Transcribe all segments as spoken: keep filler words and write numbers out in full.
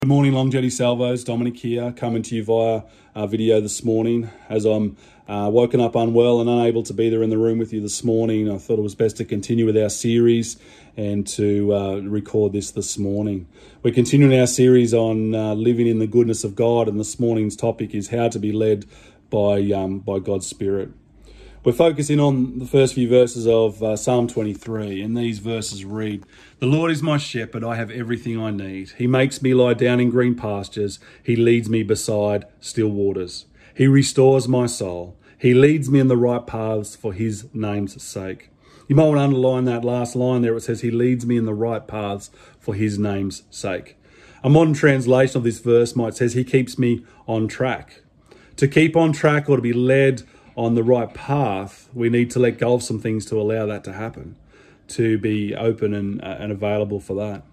Good morning, Longevity Salvos. Dominic here, coming to you via uh, video this morning. As I'm uh, woken up unwell and unable to be there in the room with you this morning, I thought it was best to continue with our series and to uh, record this this morning. We're continuing our series on uh, living in the goodness of God, and this morning's topic is how to be led by um, by God's Spirit. We're focusing on the first few verses of uh, Psalm twenty-three, and these verses read, "The Lord is my shepherd, I have everything I need. He makes me lie down in green pastures. He leads me beside still waters. He restores my soul. He leads me in the right paths for his name's sake." You might want to underline that last line there. It says, he leads me in the right paths for his name's sake. A modern translation of this verse might say, he keeps me on track. To keep on track or to be led on the right path, we need to let go of some things to allow that to happen, to be open and, uh, and available for that.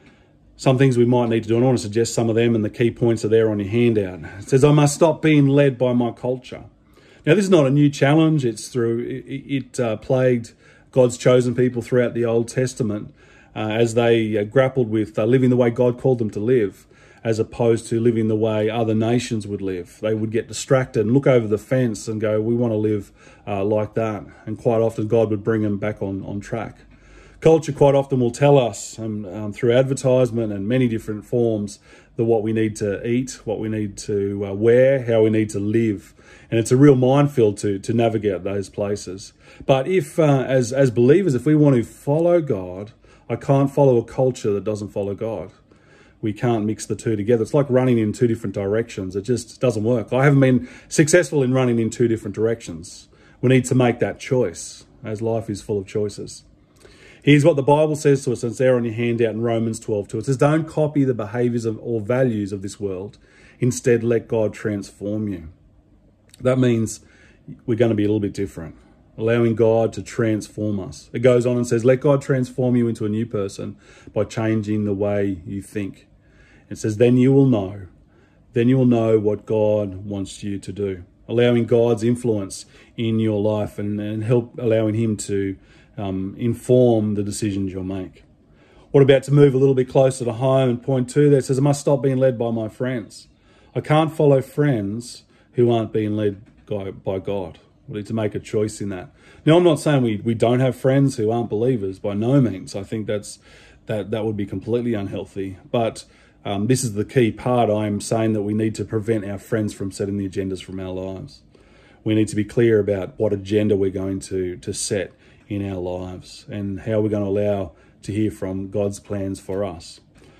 Some things we might need to do, and I want to suggest some of them, and the key points are there on your handout. It says, I must stop being led by my culture. Now, this is not a new challenge. It's through, it, it uh, plagued God's chosen people throughout the Old Testament uh, as they uh, grappled with uh, living the way God called them to live, as opposed to living the way other nations would live. They would get distracted and look over the fence and go, we want to live uh, like that. And quite often God would bring them back on, on track. Culture quite often will tell us um, um, through advertisement and many different forms that what we need to eat, what we need to uh, wear, how we need to live. And it's a real minefield to, to navigate those places. But if, uh, as, as believers, if we want to follow God, I can't follow a culture that doesn't follow God. We can't mix the two together. It's like running in two different directions. It just doesn't work. I haven't been successful in running in two different directions. We need to make that choice, as life is full of choices. Here's what the Bible says to us. It's there on your handout in Romans twelve two. It says, don't copy the behaviours of or values of this world. Instead, let God transform you. That means we're going to be a little bit different, allowing God to transform us. It goes on and says, let God transform you into a new person by changing the way you think. It says, then you will know, then you will know what God wants you to do. Allowing God's influence in your life and, and help allowing him to um, inform the decisions you'll make. What about to move a little bit closer to home? And point two there says, I must stop being led by my friends. I can't follow friends who aren't being led by, by God. We need to make a choice in that. Now, I'm not saying we, we don't have friends who aren't believers, by no means. I think that's that, that would be completely unhealthy. But um, this is the key part. I'm saying that we need to prevent our friends from setting the agendas from our lives. We need to be clear about what agenda we're going to, to set in our lives and how we're going to allow to hear from God's plans for us.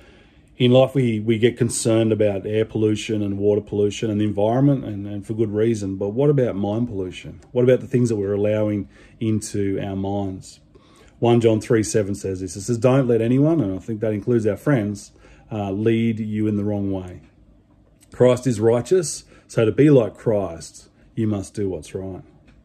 In life, we, we get concerned about air pollution and water pollution and the environment, and, and for good reason. But what about mind pollution? What about the things that we're allowing into our minds? First John three seven says this. It says, don't let anyone, and I think that includes our friends, uh, lead you in the wrong way. Christ is righteous, so to be like Christ, you must do what's right.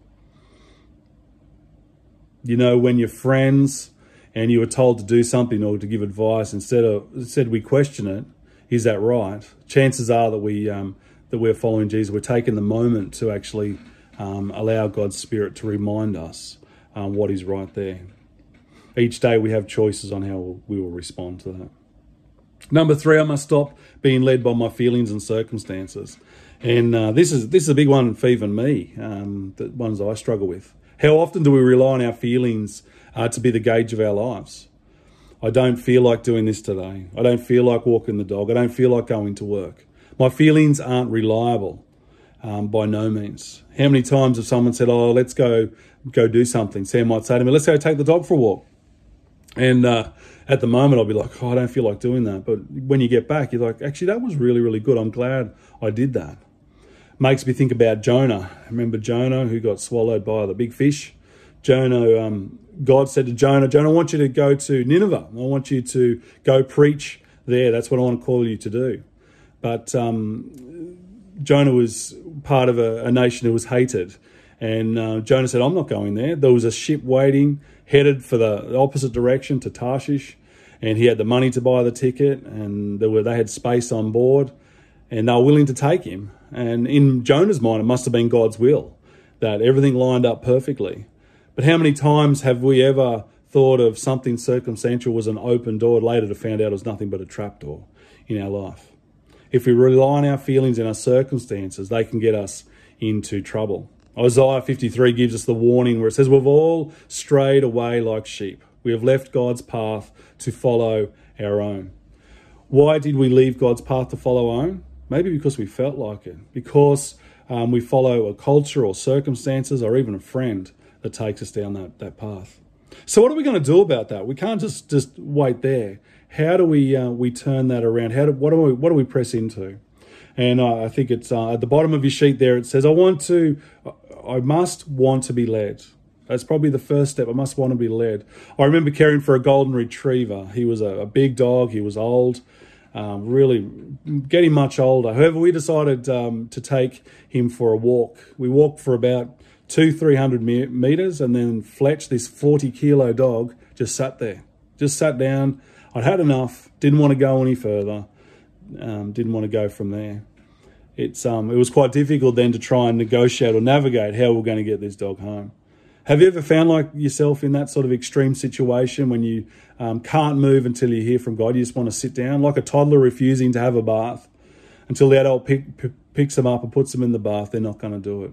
You know, when your friends and you were told to do something or to give advice, instead of instead we question it, is that right? Chances are that we um, that we're following Jesus. We're taking the moment to actually um, allow God's Spirit to remind us um, what is right there. Each day we have choices on how we will respond to that. Number three, I must stop being led by my feelings and circumstances. And uh, this is this is a big one for even me. Um, the ones I struggle with. How often do we rely on our feelings Uh, to be the gauge of our lives? I don't feel like doing this today. I don't feel like walking the dog. I don't feel like going to work. My feelings aren't reliable um, by no means. How many times have someone said, oh, let's go go do something? Sam might say to me, let's go take the dog for a walk. And uh, at the moment, I'll be like, oh, I don't feel like doing that. But when you get back, you're like, actually, that was really, really good. I'm glad I did that. Makes me think about Jonah. Remember Jonah, who got swallowed by the big fish? Jonah, um, God said to Jonah, Jonah, I want you to go to Nineveh. I want you to go preach there. That's what I want to call you to do. But um, Jonah was part of a, a nation who was hated. And uh, Jonah said, I'm not going there. There was a ship waiting, headed for the opposite direction to Tarshish. And he had the money to buy the ticket. And there were, they had space on board. And they were willing to take him. And in Jonah's mind, it must have been God's will that everything lined up perfectly. But how many times have we ever thought of something circumstantial was an open door, later to find out it was nothing but a trapdoor in our life? If we rely on our feelings and our circumstances, they can get us into trouble. Isaiah fifty-three gives us the warning where it says, we've all strayed away like sheep. We have left God's path to follow our own. Why did we leave God's path to follow our own? Maybe because we felt like it. Because um, we follow a culture or circumstances or even a friend that takes us down that, that path. So what are we going to do about that? We can't just, just wait there. How do we uh, we turn that around? How do, what do we what do we press into? And uh, I think it's uh, at the bottom of your sheet there. It says, "I want to, I must want to be led." That's probably the first step. I must want to be led. I remember caring for a golden retriever. He was a, a big dog. He was old, um, really getting much older. However, we decided um, to take him for a walk. We walked for about two, three hundred meters, and then Fletch, this forty kilo dog, just sat there, just sat down. I'd had enough, didn't want to go any further, um, didn't want to go from there. It's um, It was quite difficult then to try and negotiate or navigate how we're going to get this dog home. Have you ever found like yourself in that sort of extreme situation when you um, can't move until you hear from God? You just want to sit down, like a toddler refusing to have a bath. Until the adult pick, p- picks them up and puts them in the bath, they're not going to do it.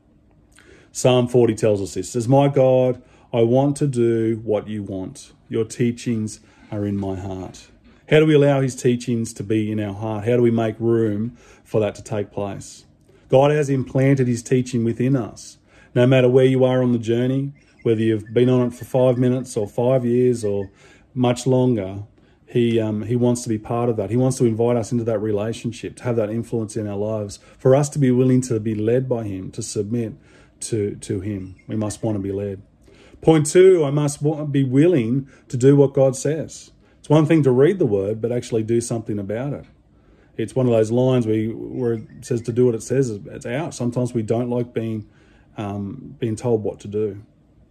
Psalm forty tells us this. It says, "My God, I want to do what you want. Your teachings are in my heart." How do we allow his teachings to be in our heart? How do we make room for that to take place? God has implanted his teaching within us. No matter where you are on the journey, whether you've been on it for five minutes or five years or much longer, he um, he wants to be part of that. He wants to invite us into that relationship, to have that influence in our lives, for us to be willing to be led by him, to submit to, to him. We must want to be led. Point two, I must be willing to do what God says. It's one thing to read the word, but actually do something about it. It's one of those lines where, you, where it says to do what it says. It's out. Sometimes we don't like being um, being told what to do.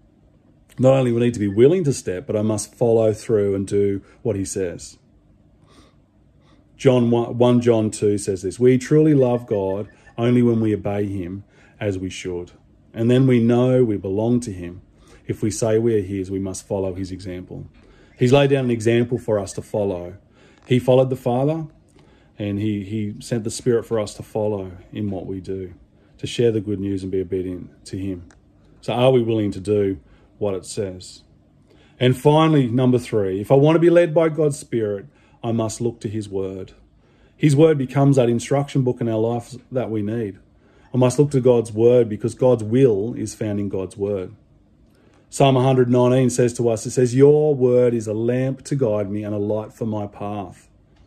Not only we need to be willing to step, but I must follow through and do what he says. John one John two says this, "We truly love God only when we obey him as we should. And then we know we belong to him. If we say we are his, we must follow his example." He's laid down an example for us to follow. He followed the Father, and he, he sent the Spirit for us to follow in what we do, to share the good news and be obedient to him. So are we willing to do what it says? And finally, number three, if I want to be led by God's Spirit, I must look to his word. His word becomes that instruction book in our life that we need. I must look to God's word because God's will is found in God's word. Psalm one nineteen says to us, it says, "Your word is a lamp to guide me and a light for my path."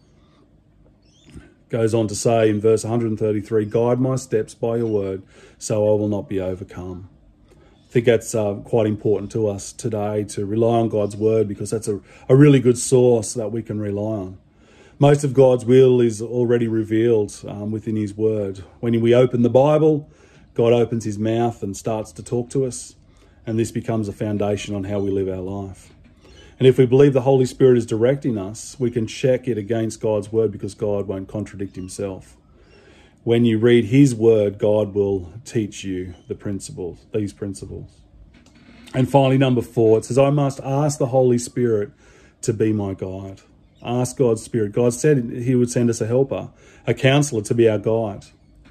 Goes on to say in verse one thirty-three, "Guide my steps by your word, so I will not be overcome." I think that's uh, quite important to us today, to rely on God's word, because that's a, a really good source that we can rely on. Most of God's will is already revealed um, within his word. When we open the Bible, God opens his mouth and starts to talk to us, and this becomes a foundation on how we live our life. And if we believe the Holy Spirit is directing us, we can check it against God's word, because God won't contradict himself. When you read his word, God will teach you the principles, these principles. And finally, number four, it says, I must ask the Holy Spirit to be my guide. Ask God's Spirit. God said he would send us a helper, a counselor to be our guide.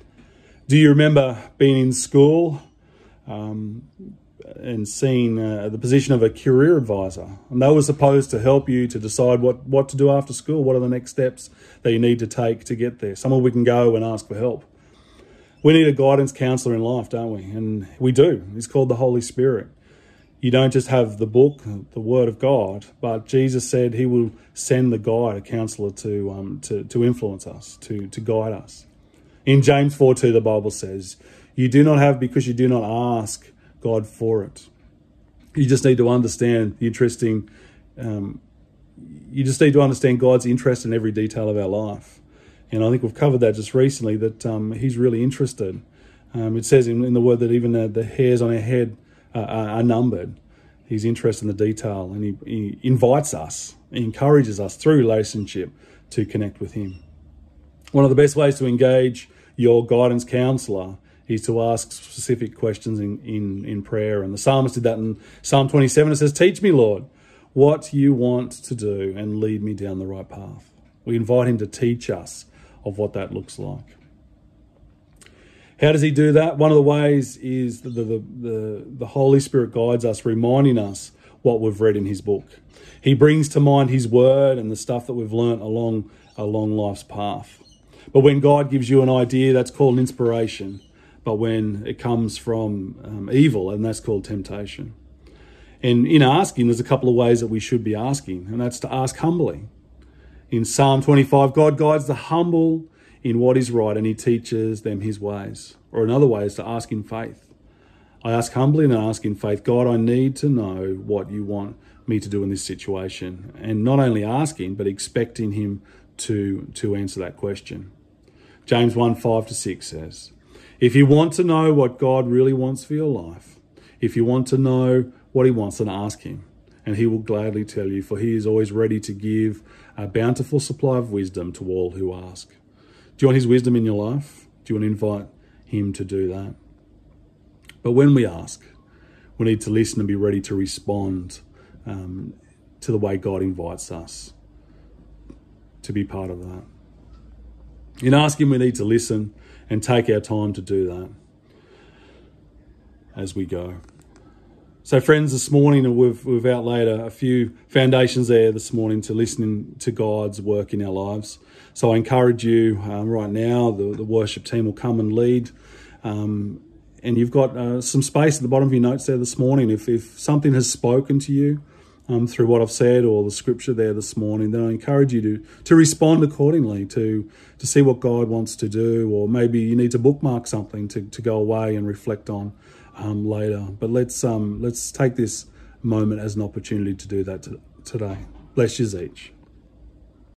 Do you remember being in school um, and seeing uh, the position of a career advisor? And they were supposed to help you to decide what, what to do after school. What are the next steps that you need to take to get there? Somewhere we can go and ask for help. We need a guidance counsellor in life, don't we? And we do. It's called the Holy Spirit. You don't just have the book, the Word of God, but Jesus said he will send the guide, a counsellor, to um, to, to influence us, to, to guide us. In James four two, the Bible says, "You do not have because you do not ask God for it." You just need to understand the interesting, um, you just need to understand God's interest in every detail of our life. And I think we've covered that just recently, that um, he's really interested. Um, it says in, in the Word that even the, the hairs on our head uh, are numbered. He's interested in the detail, and he, he invites us, he encourages us through relationship to connect with him. One of the best ways to engage your guidance counsellor is to ask specific questions in, in, in prayer. And the psalmist did that in Psalm twenty-seven. It says, "Teach me, Lord, what you want to do and lead me down the right path." We invite him to teach us of what that looks like. How does he do that? One of the ways is the, the, the, the Holy Spirit guides us, reminding us what we've read in his book. He brings to mind his word and the stuff that we've learnt along, along life's path. But when God gives you an idea, that's called inspiration. But when it comes from um, evil, and that's called temptation. And in asking, there's a couple of ways that we should be asking, and that's to ask humbly. In Psalm twenty-five, God guides the humble in what is right, and he teaches them his ways. Or another way is to ask in faith. I ask humbly and I ask in faith, God, I need to know what you want me to do in this situation. And not only asking, but expecting him to, to answer that question. James one, five to six says, if you want to know what God really wants for your life, if you want to know what he wants, then ask him, and he will gladly tell you, for he is always ready to give a bountiful supply of wisdom to all who ask. Do you want his wisdom in your life? Do you want to invite him to do that? But when we ask, we need to listen and be ready to respond um, to the way God invites us to be part of that. In asking, we need to listen and take our time to do that as we go. So friends, this morning we've, we've outlaid a, a few foundations there this morning to listening to God's work in our lives. So I encourage you um, right now, the, the worship team will come and lead. Um, and you've got uh, some space at the bottom of your notes there this morning. If, if something has spoken to you um, through what I've said or the scripture there this morning, then I encourage you to, to respond accordingly, to, to see what God wants to do. Or maybe you need to bookmark something to, to go away and reflect on Um, later. But let's um, let's take this moment as an opportunity to do that t- today. Bless you each.